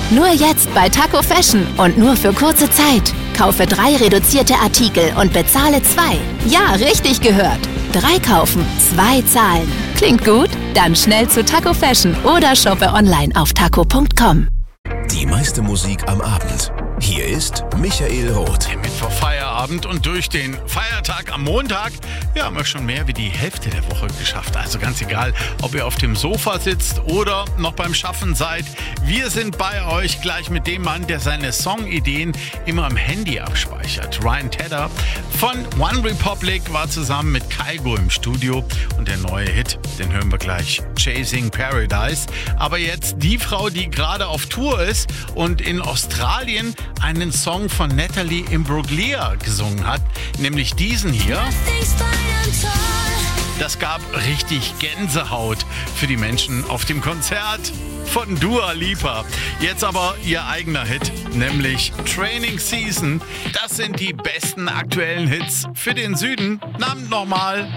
Nur jetzt bei Taco Fashion und nur für kurze Zeit. Kaufe 3 reduzierte Artikel und bezahle 2. Ja, richtig gehört. 3 kaufen, 2 zahlen. Klingt gut? Dann schnell zu Taco Fashion oder shoppe online auf taco.com. Die meiste Musik am Abend. Hier ist Michael Roth. Mittwoch Feierabend und durch den Feiertag am Montag, haben wir schon mehr wie die Hälfte der Woche geschafft. Also ganz egal, ob ihr auf dem Sofa sitzt oder noch beim Schaffen seid. Wir sind bei euch gleich mit dem Mann, der seine Songideen immer am Handy abspeichert. Ryan Tedder von One Republic war zusammen mit Kygo im Studio und der neue Hit, den hören wir gleich, Chasing Paradise. Aber jetzt die Frau, die gerade auf Tour ist und in Australien einen Song von Natalie Imbruglia gesungen hat, nämlich diesen hier. Das gab richtig Gänsehaut für die Menschen auf dem Konzert von Dua Lipa. Jetzt aber ihr eigener Hit, nämlich Training Season. Das sind die besten aktuellen Hits für den Süden. Namen nochmal.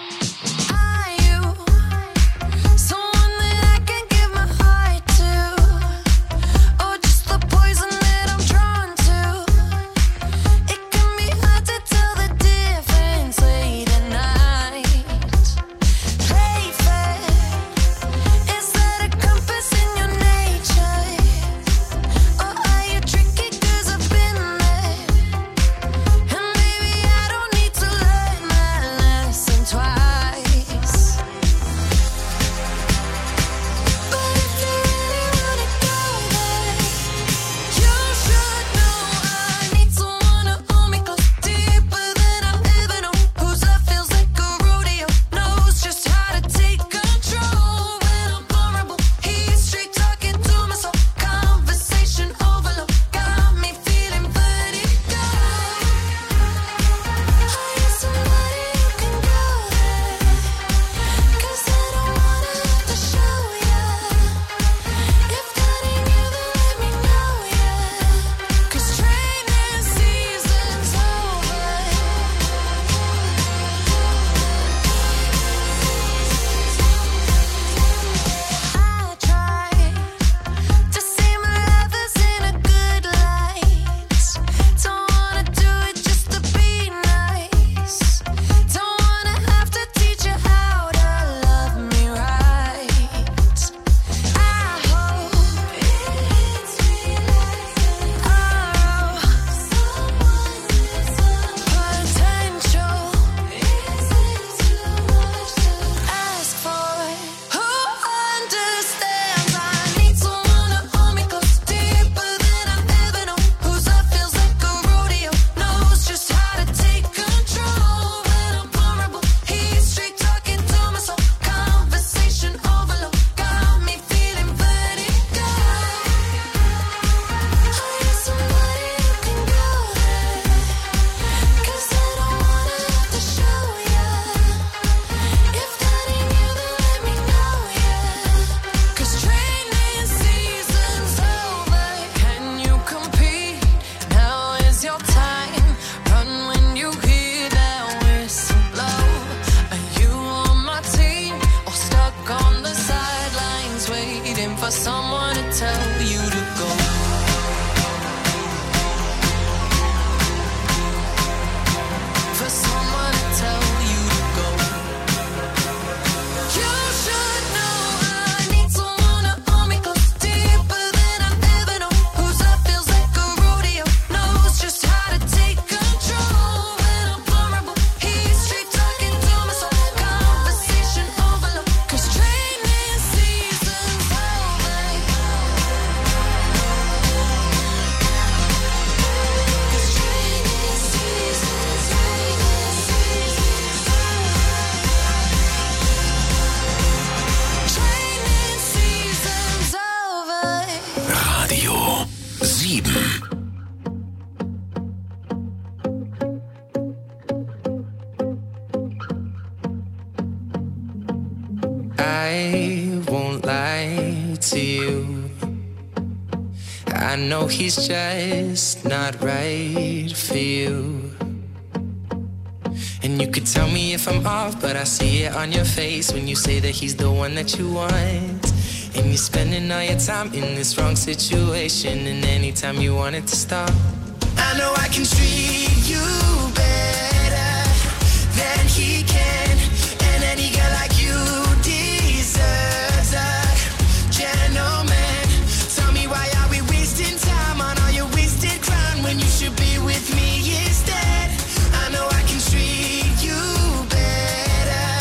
I won't lie to you. I know he's just not right for you. And you could tell me if I'm off, but I see it on your face when you say that he's the one that you want. And And you're spending all your time in this wrong situation, and anytime you want it to stop, I know I can treat you better than he can. And any girl like you deserves a gentleman. Tell me, why are we wasting time on all your wasted crown when you should be with me instead? I know I can treat you better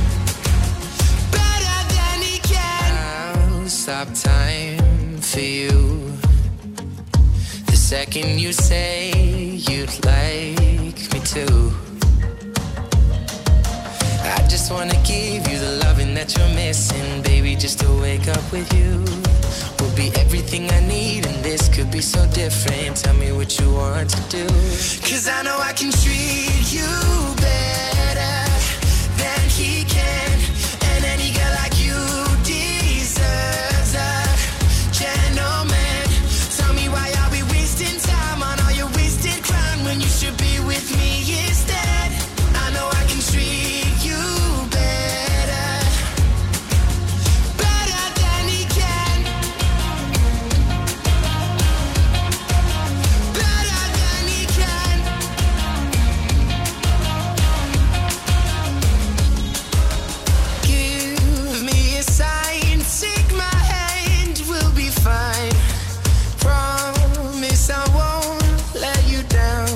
than he can. I'll stop time for you the second you say you'd like me to. I just wanna give you the loving that you're missing, baby. Just to wake up with you will be everything I need, and this could be so different. Tell me what you want to do, 'cause I know I can treat you better than he can. And any girl like you deserves a gentleman. Tell me, why are we wasting time on all your wasted crown when you should be with me instead? I know I can treat you better than he can. Better than he can. Give me a sign, take my hand, we'll be fine. Promise I won't let you down.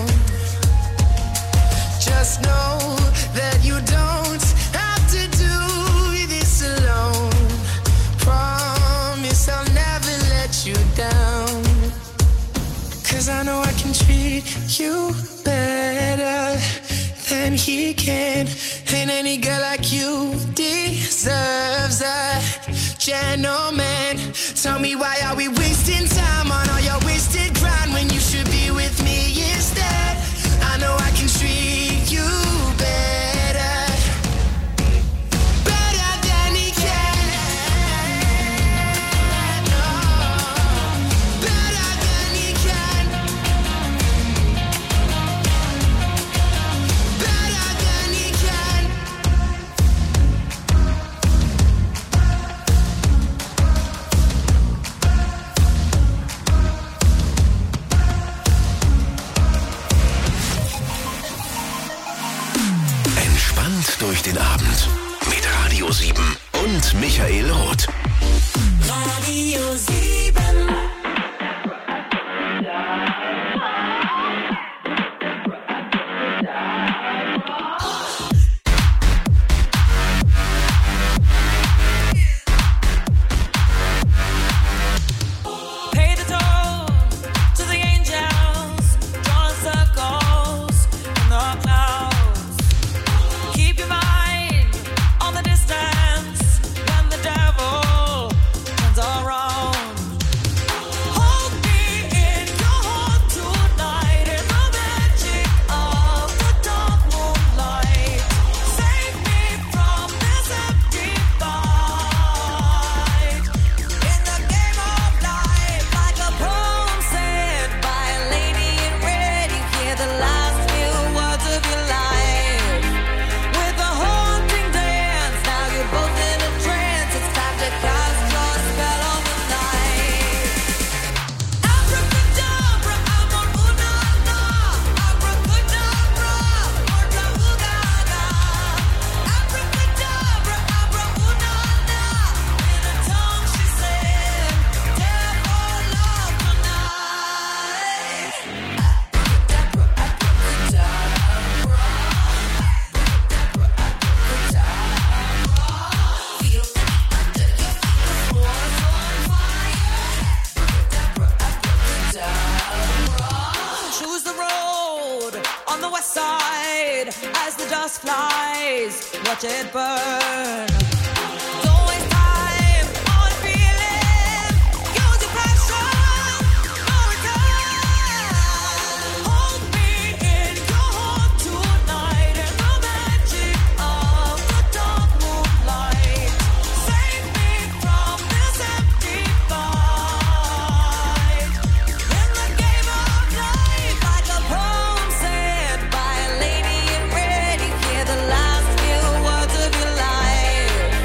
Just know that you don't have to do this alone. Promise I'll never let you down, 'cause I know I can treat you better than he can. And any girl like you deserves a gentleman. Tell me, why are we wasting time on all your wasted grind when you should be with me instead? I know I can treat you better than he can. Oh, better than he can. Better than he can. Entspannt durch den Abend mit Radio 7 und Michael Roth. Radio 7. Pay the toll to the angels, drawing circles in the clouds. Keep your mind on the distance when the devil turns around. Hold me in your heart tonight in the magic of the dark moonlight. Save me from this empty fight. In the game of life, like a poem said by a lady in red, you hear the last few words of your life. With a haunting dance, now you're both in a trance. It's time to cast your spell on the night. Abracadabra, abracadabra, abracadabra, abracadabra, abracadabra, abracadabra. In a tongue she said, "Dare for love tonight." Choose the road on the west side as the dust flies. Watch it burn. Don't waste time on feeling. Use your passion. No return. Hold me in your heart tonight in the magic of the dark moonlight. Save me from this empty fight. In the game of life, like a poem said by a lady in red, you hear the last few words of your life.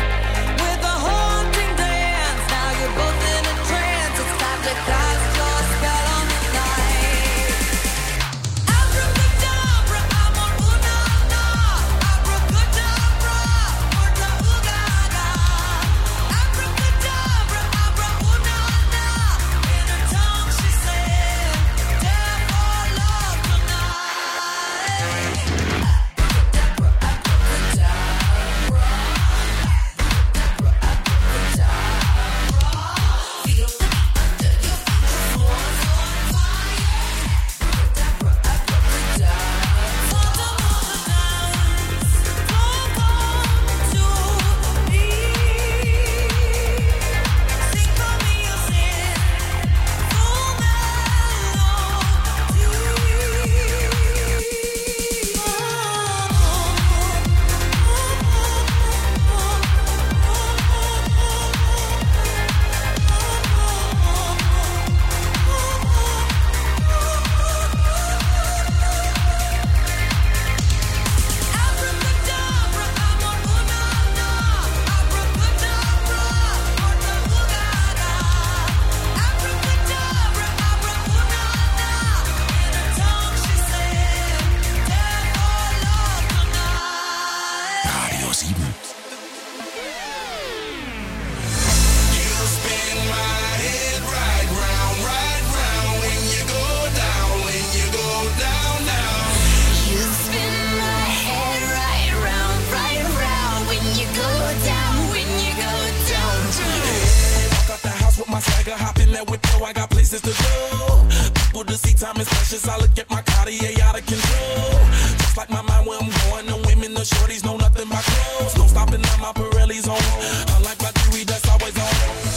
that whip, yo, I got places to go. People to see, time is precious. I look at my Cartier out of control. Just like my mind where I'm going, the women, the shorties know nothing but clothes. No stopping at my Pirelli's on. Unlike my jewelry, that's always on.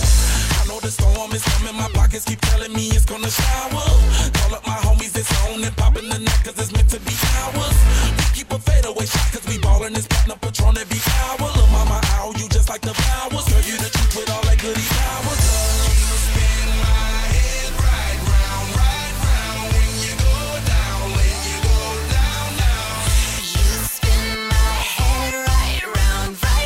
I know the storm is coming, my pockets keep telling me it's gonna shower. Call up my homies, it's on and popping the neck, cause it's meant to be ours. We keep a fadeaway shot, cause we ballin' this platinum Patron every hour. Lil' mama, ow, you just like the flowers. Serve you the truth with all that goody powers. You spin my head right round when you go down, when you go down, down. You spin my head right round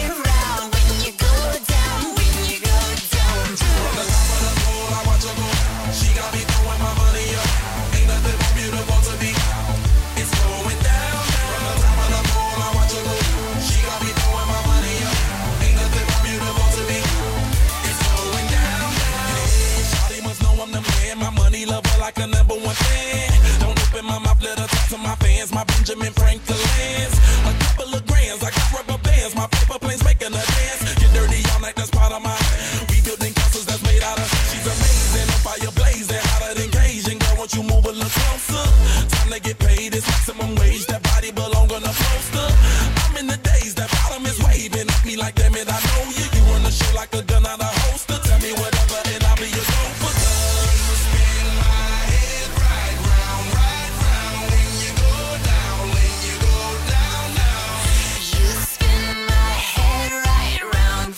when you go down, when you go down. From the top of the pole, I watch her go. She got me throwing my money up. Ain't nothing more beautiful to me. It's going down. From the top of the pole, I watch her go. She got me throwing my money up. Ain't nothing more beautiful to me. It's going down. Yeah, shawty must know I'm the man. My money lover like a number one fan. Don't open my mouth, let her talk to my fans. My Benjamin Franklin's. A couple of grands, I got rubber bands. My paper planes making a dance. Get dirty all night, that's part of my. We building castles that's made out of. She's amazing, on fire blazing, hotter than Cajun. Girl, won't you move a little closer? Time to get paid, it's maximum wage. That body belong on a poster. I'm in the days, that bottom is waving at me like, damn it, I know you. You run the show like a gun out of holster. Tell me whatever and I'll be your gopher. You spin my head right round when you go down, when you go down, down. You spin my head right round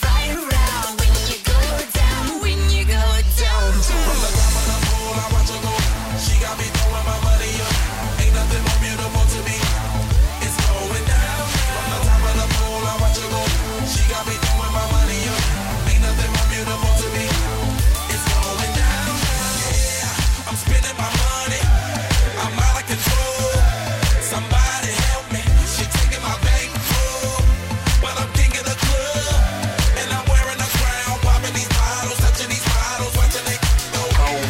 when you go down, when you go down. From the top of the pole, I watch her go. She got me throwing my money up. Ain't nothing more beautiful to me. It's going down. From the top of the pole, I watch her go. She got me throwing my money up. Ain't nothing more beautiful to me. It's going down. Yeah, I'm spending my money. I'm out of control. Somebody help me. She taking my bank full. But I'm king of the club. And I'm wearing a crown. Popping these bottles, touching these bottles, watching they go.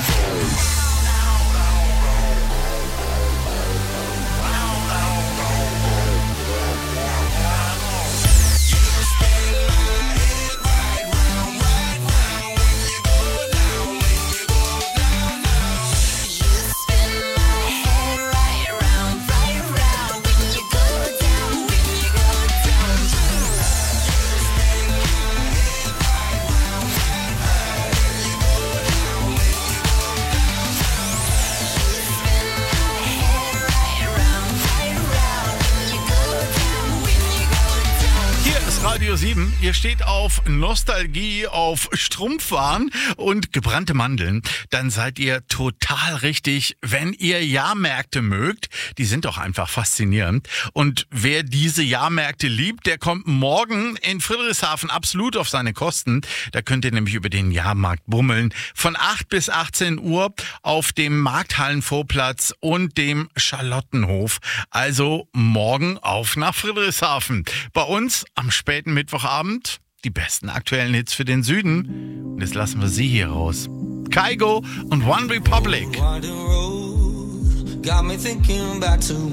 You spin my head right round when you go down, when you go down. Hier ist Radio 7. Ihr steht auf Nostalgie, auf Strumpfwaren und gebrannte Mandeln. Dann seid ihr total richtig, wenn ihr Jahrmärkte mögt. Die sind doch einfach faszinierend. Und wer diese Jahrmärkte liebt, der kommt morgen in Friedrichshafen absolut auf seine Kosten. Da könnt ihr nämlich über den Jahrmarkt bummeln. Von 8 bis 18 Uhr auf dem Markthallenvorplatz und dem Charlottenhof. Also morgen auf nach Friedrichshafen. Bei uns am späten Mittwochabend die besten aktuellen Hits für den Süden. Und jetzt lassen wir sie hier raus. Kygo und One Republic. Got me thinking back to